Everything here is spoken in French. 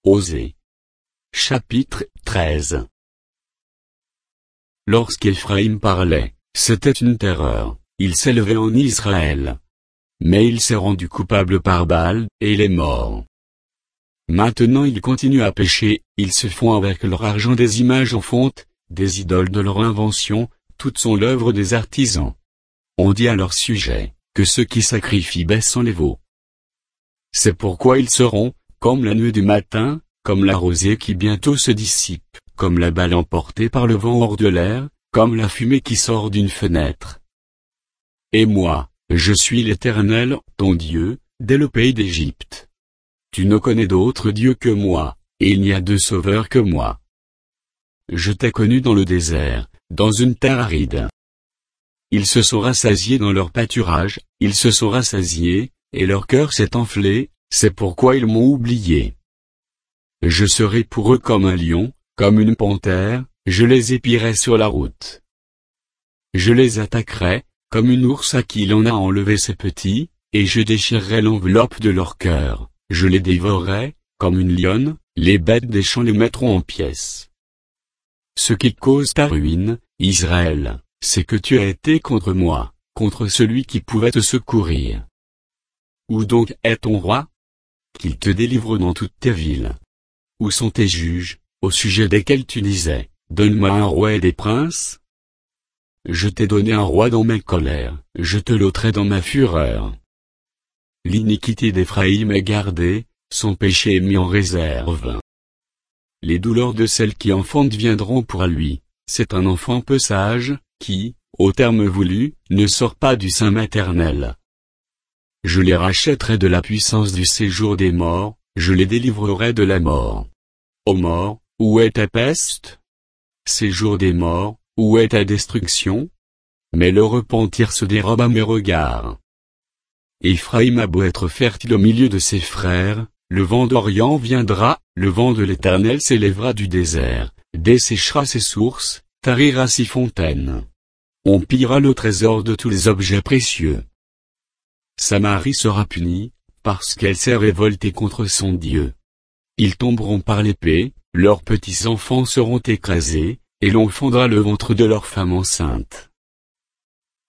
Osée. Chapitre 13. Lorsqu'Éphraïm parlait, c'était une terreur, il s'élevait en Israël. Mais il s'est rendu coupable par Baal, et il est mort. Maintenant ils continuent à pécher, ils se font avec leur argent des images en fonte, des idoles de leur invention, toutes sont l'œuvre des artisans. On dit à leur sujet, que ceux qui sacrifient baissent les veaux. C'est pourquoi ils seront, comme la nuée du matin, comme la rosée qui bientôt se dissipe, comme la balle emportée par le vent hors de l'air, comme la fumée qui sort d'une fenêtre. Et moi, je suis l'Éternel, ton Dieu, dès le pays d'Égypte. Tu ne connais d'autre Dieu que moi, et il n'y a de sauveur que moi. Je t'ai connu dans le désert, dans une terre aride. Ils se sont rassasiés dans leur pâturage, ils se sont rassasiés, et leur cœur s'est enflé, c'est pourquoi ils m'ont oublié. Je serai pour eux comme un lion, comme une panthère, je les épierai sur la route. Je les attaquerai, comme une ours à qui l'on a enlevé ses petits, et je déchirerai l'enveloppe de leur cœur, je les dévorerai, comme une lionne, les bêtes des champs les mettront en pièces. Ce qui cause ta ruine, Israël, c'est que tu as été contre moi, contre celui qui pouvait te secourir. Où donc est ton roi? Qu'il te délivre dans toutes tes villes. Où sont tes juges, au sujet desquels tu disais, donne-moi un roi et des princes? Je t'ai donné un roi dans ma colère, je te l'ôterai dans ma fureur. L'iniquité d'Éphraïm est gardée, son péché est mis en réserve. Les douleurs de celle qui enfante viendront pour lui, c'est un enfant peu sage, qui, au terme voulu, ne sort pas du sein maternel. Je les rachèterai de la puissance du séjour des morts, je les délivrerai de la mort. Ô mort, où est ta peste? Séjour des morts, où est ta destruction? Mais le repentir se dérobe à mes regards. Éphraïm a beau être fertile au milieu de ses frères, le vent d'Orient viendra, le vent de l'Éternel s'élèvera du désert, desséchera ses sources, tarira ses fontaines. On pillera le trésor de tous les objets précieux. Samarie sera punie, parce qu'elle s'est révoltée contre son Dieu. Ils tomberont par l'épée, leurs petits enfants seront écrasés, et l'on fendra le ventre de leur femme enceinte.